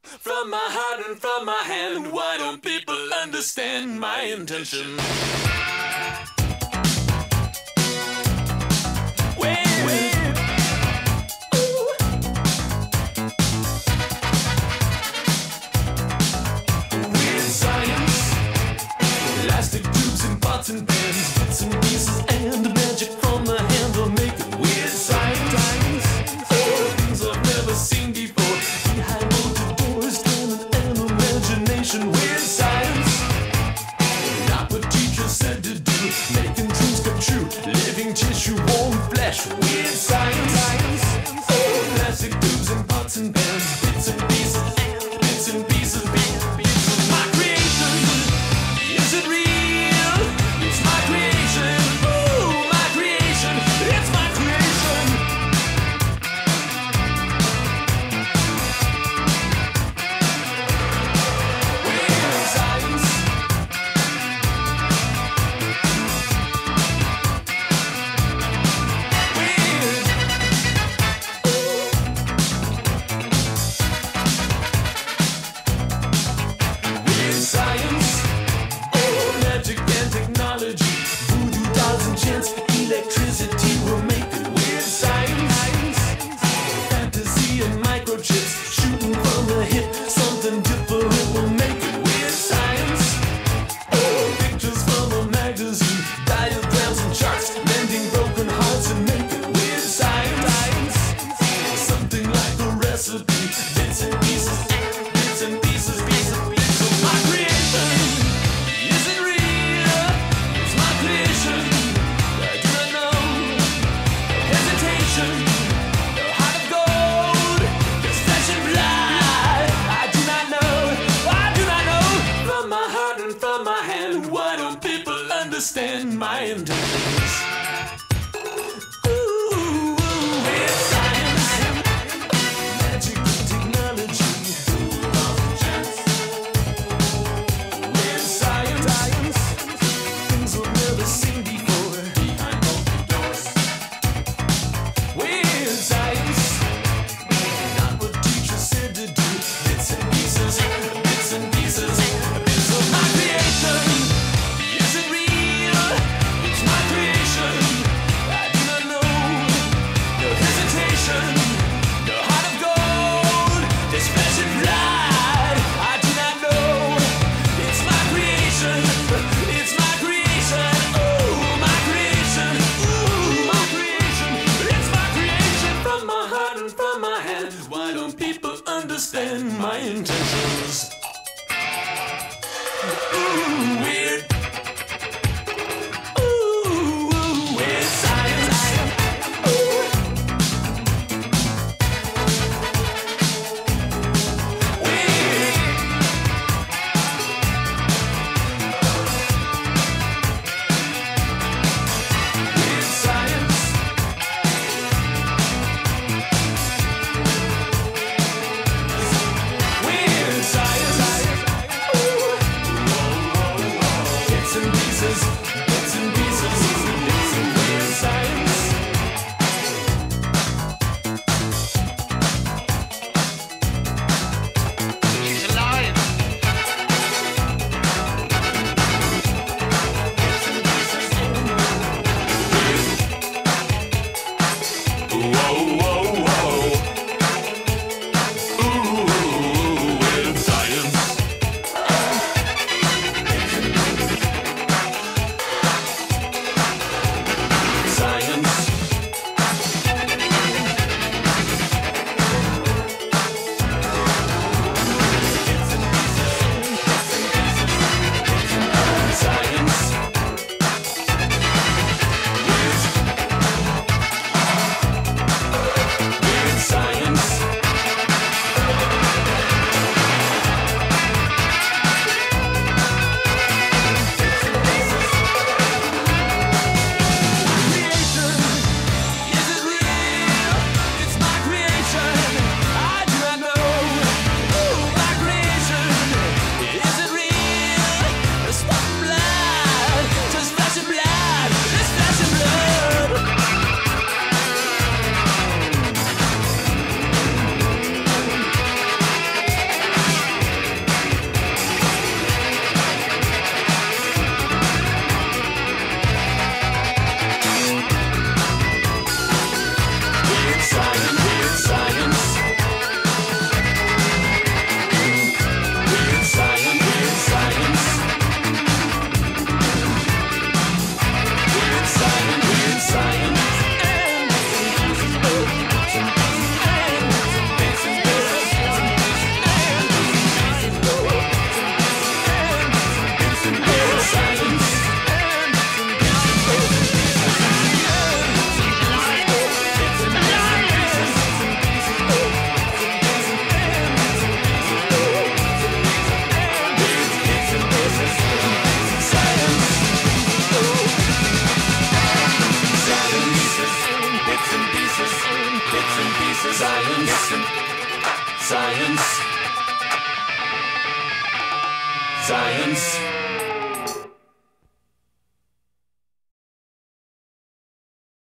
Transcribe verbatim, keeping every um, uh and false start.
From my heart and from my hand, why don't people understand my intention? Pots and pans, bits and pieces, and the magic from the hand will make it weird science. Oh, things I've never seen before. Behind bolted doors, talent and imagination. Weird science. Not what teachers said to do. Making dreams come true. Living tissue, warm flesh. Weird science. Oh, plastic tubes and pots and pans, bits and pieces, and bits and pieces, bits and pieces. My creation, is it real? Electricity will make it weird science. Fantasy and microchips shooting from the hip. Something different will make it weird science. Oh, pictures from a magazine, diagrams and charts, mending broken hearts and make it weird science. Something like a recipe, bits and pieces, bits and pieces, bits and pieces. My creation, is it real? It's my creation. Understand my intentions. Ooh, weird science, magic and technology. Weird science, things we've never seen before. Behind bolted doors. Weird science, not what teachers said to do. Bits and pieces, bits and pieces, bits of my creation. Is it real? Why don't people understand my intentions? Ooh, weird. Ooh, weird science. Science.